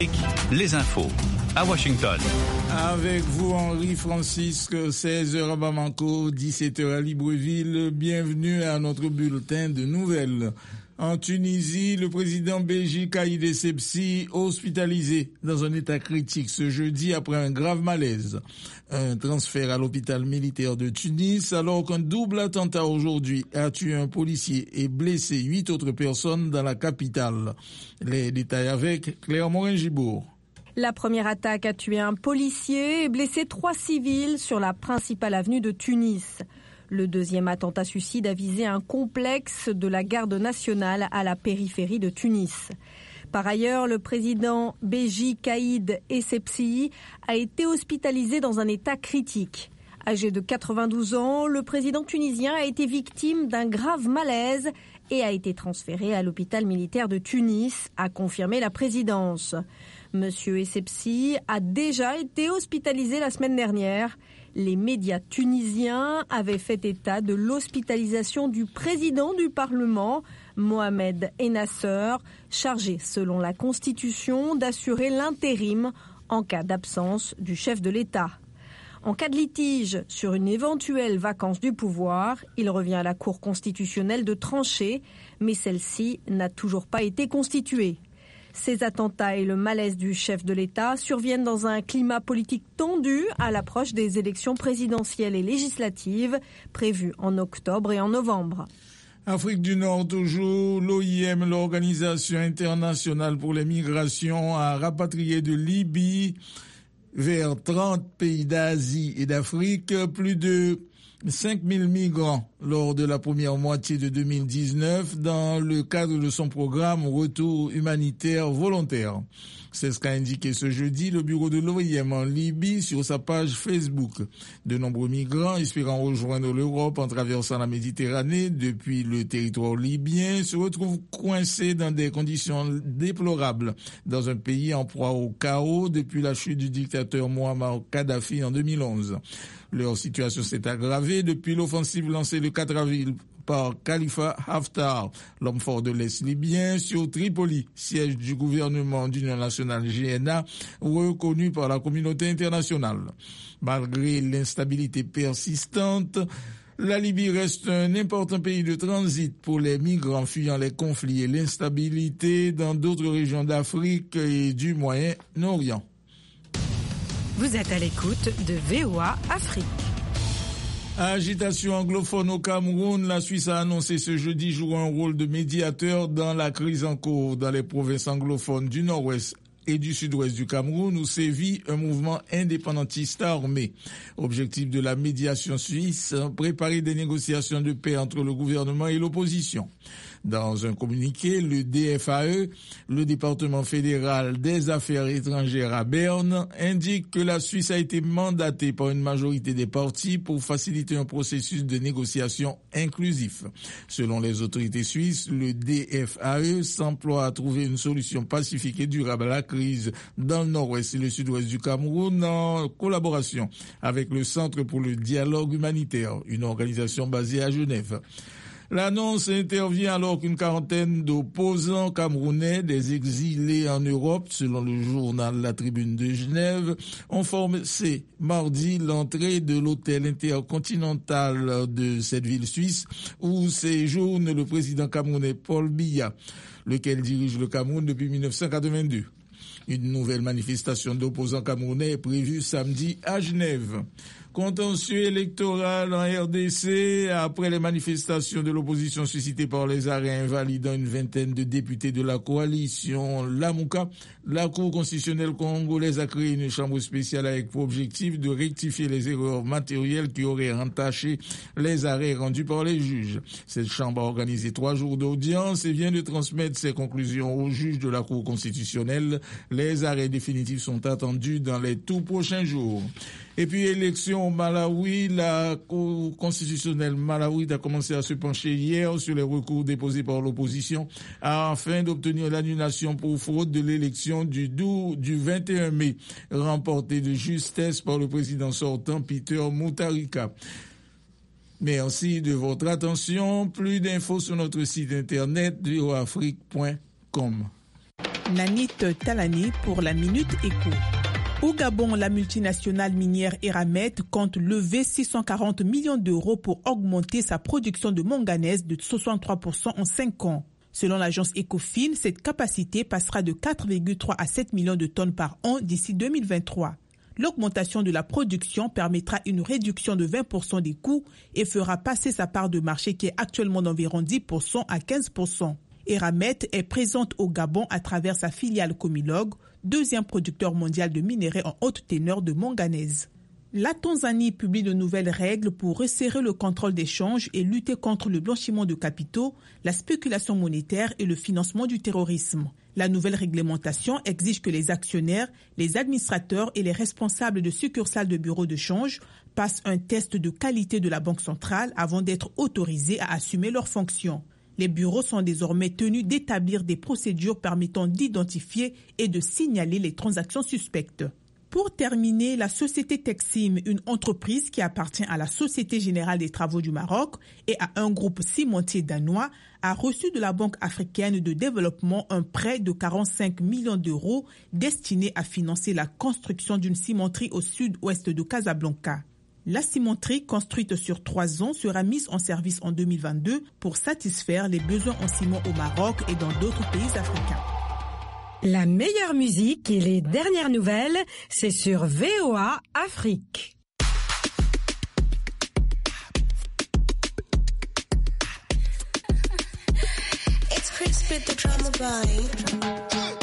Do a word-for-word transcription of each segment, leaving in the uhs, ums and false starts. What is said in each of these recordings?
Les infos à Washington. Avec vous, Henri Francisque, seize heures à Bamako, dix-sept heures à Libreville. Bienvenue à notre bulletin de nouvelles. En Tunisie, le président Béji Caïd Essebsi hospitalisé dans un état critique ce jeudi après un grave malaise. Un transfert à l'hôpital militaire de Tunis alors qu'un double attentat aujourd'hui a tué un policier et blessé huit autres personnes dans la capitale. Les détails avec Claire Morin-Gibourg. La première attaque a tué un policier et blessé trois civils sur la principale avenue de Tunis. Le deuxième attentat suicide a visé un complexe de la garde nationale à la périphérie de Tunis. Par ailleurs, le président Béji Caïd Essebsi a été hospitalisé dans un état critique. Âgé de quatre-vingt-douze ans, le président tunisien a été victime d'un grave malaise et a été transféré à l'hôpital militaire de Tunis, a confirmé la présidence. Monsieur Essebsi a déjà été hospitalisé la semaine dernière. Les médias tunisiens avaient fait état de l'hospitalisation du président du Parlement, Mohamed Ennasser, chargé, selon la Constitution, d'assurer l'intérim en cas d'absence du chef de l'État. En cas de litige sur une éventuelle vacance du pouvoir, il revient à la Cour constitutionnelle de trancher, mais celle-ci n'a toujours pas été constituée. Ces attentats et le malaise du chef de l'État surviennent dans un climat politique tendu à l'approche des élections présidentielles et législatives prévues en octobre et en novembre. Afrique du Nord toujours, l'O I M, l'Organisation internationale pour les migrations, a rapatrié de Libye vers trente pays d'Asie et d'Afrique plus de cinq mille migrants lors de la première moitié de deux mille dix-neuf dans le cadre de son programme Retour humanitaire volontaire. C'est ce qu'a indiqué ce jeudi le bureau de l'O I M en Libye sur sa page Facebook. De nombreux migrants espérant rejoindre l'Europe en traversant la Méditerranée depuis le territoire libyen se retrouvent coincés dans des conditions déplorables dans un pays en proie au chaos depuis la chute du dictateur Muammar Kadhafi en deux mille onze. Leur situation s'est aggravée depuis l'offensive lancée le quatre avril par Khalifa Haftar, l'homme fort de l'Est libyen, sur Tripoli, siège du gouvernement d'Union nationale G N A, reconnu par la communauté internationale. Malgré l'instabilité persistante, la Libye reste un important pays de transit pour les migrants fuyant les conflits et l'instabilité dans d'autres régions d'Afrique et du Moyen-Orient. Vous êtes à l'écoute de V O A Afrique. Agitation anglophone au Cameroun, la Suisse a annoncé ce jeudi jouer un rôle de médiateur dans la crise en cours dans les provinces anglophones du nord-ouest et du sud-ouest du Cameroun où sévit un mouvement indépendantiste armé. Objectif de la médiation suisse, préparer des négociations de paix entre le gouvernement et l'opposition. Dans un communiqué, le D F A E, le département fédéral des affaires étrangères à Berne, indique que la Suisse a été mandatée par une majorité des partis pour faciliter un processus de négociation inclusif. Selon les autorités suisses, le D F A E s'emploie à trouver une solution pacifique et durable à la crise dans le nord-ouest et le sud-ouest du Cameroun en collaboration avec le Centre pour le dialogue humanitaire, une organisation basée à Genève. L'annonce intervient alors qu'une quarantaine d'opposants camerounais, des exilés en Europe, selon le journal La Tribune de Genève, ont forcé mardi l'entrée de l'hôtel intercontinental de cette ville suisse où séjourne le président camerounais Paul Biya, lequel dirige le Cameroun depuis mille neuf cent quatre-vingt-deux. Une nouvelle manifestation d'opposants camerounais est prévue samedi à Genève. Contentieux électoral en R D C après les manifestations de l'opposition suscitées par les arrêts invalidant une vingtaine de députés de la coalition Lamouka. La Cour constitutionnelle congolaise a créé une chambre spéciale avec pour objectif de rectifier les erreurs matérielles qui auraient entaché les arrêts rendus par les juges. Cette chambre a organisé trois jours d'audience et vient de transmettre ses conclusions aux juges de la Cour constitutionnelle. Les arrêts définitifs sont attendus dans les tout prochains jours. Et puis, élection au Malawi, la Cour constitutionnelle Malawi a commencé à se pencher hier sur les recours déposés par l'opposition afin d'obtenir l'annulation pour fraude de l'élection du, du vingt et un mai, remportée de justesse par le président sortant Peter Mutharika. Merci de votre attention. Plus d'infos sur notre site internet v o afrique point com. Nanit Talani pour la Minute Éco. Au Gabon, la multinationale minière Eramet compte lever six cent quarante millions d'euros pour augmenter sa production de manganèse de soixante-trois pour cent en cinq ans. Selon l'agence Ecofin, cette capacité passera de quatre virgule trois à sept millions de tonnes par an d'ici deux mille vingt-trois. L'augmentation de la production permettra une réduction de vingt pour cent des coûts et fera passer sa part de marché qui est actuellement d'environ dix pour cent à quinze pour cent. Eramet est présente au Gabon à travers sa filiale Comilog, deuxième producteur mondial de minerais en haute teneur de manganèse. La Tanzanie publie de nouvelles règles pour resserrer le contrôle des changes et lutter contre le blanchiment de capitaux, la spéculation monétaire et le financement du terrorisme. La nouvelle réglementation exige que les actionnaires, les administrateurs et les responsables de succursales de bureaux de change passent un test de qualité de la Banque centrale avant d'être autorisés à assumer leurs fonctions. Les bureaux sont désormais tenus d'établir des procédures permettant d'identifier et de signaler les transactions suspectes. Pour terminer, la société Texim, une entreprise qui appartient à la Société Générale des Travaux du Maroc et à un groupe cimentier danois, a reçu de la Banque africaine de développement un prêt de quarante-cinq millions d'euros destiné à financer la construction d'une cimenterie au sud-ouest de Casablanca. La cimenterie, construite sur trois ans, sera mise en service en deux mille vingt-deux pour satisfaire les besoins en ciment au Maroc et dans d'autres pays africains. La meilleure musique et les dernières nouvelles, c'est sur V O A Afrique. It's Chris with the drama vibe.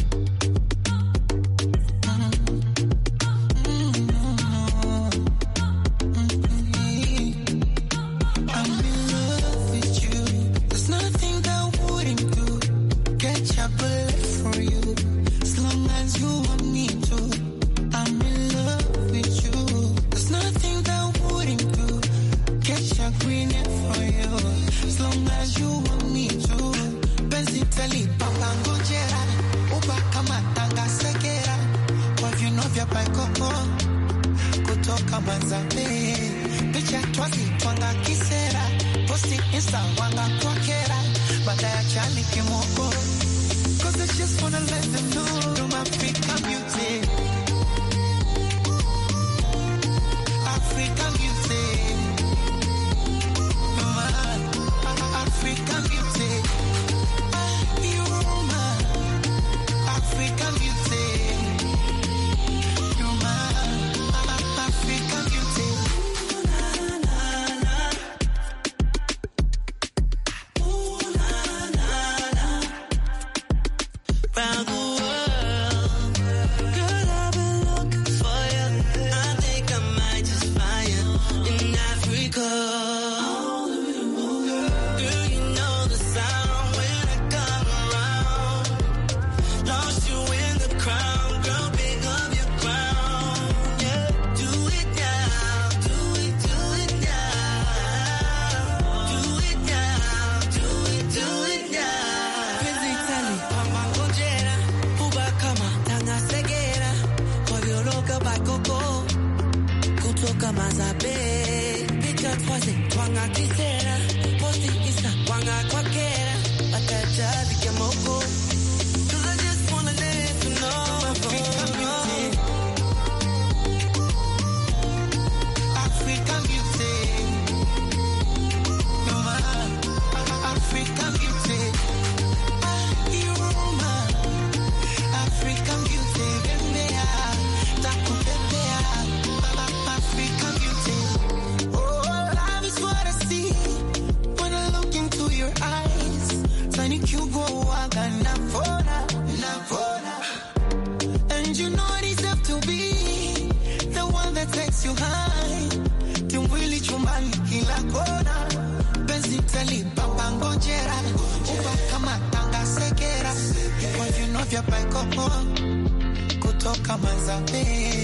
Kutoka Manzabe,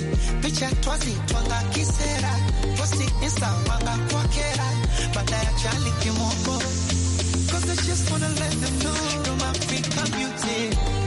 picha twazi twanga kisera, posti insta wanga kwa kera, badaya chali kimoko, cause I just wanna let them know I'm African beauty.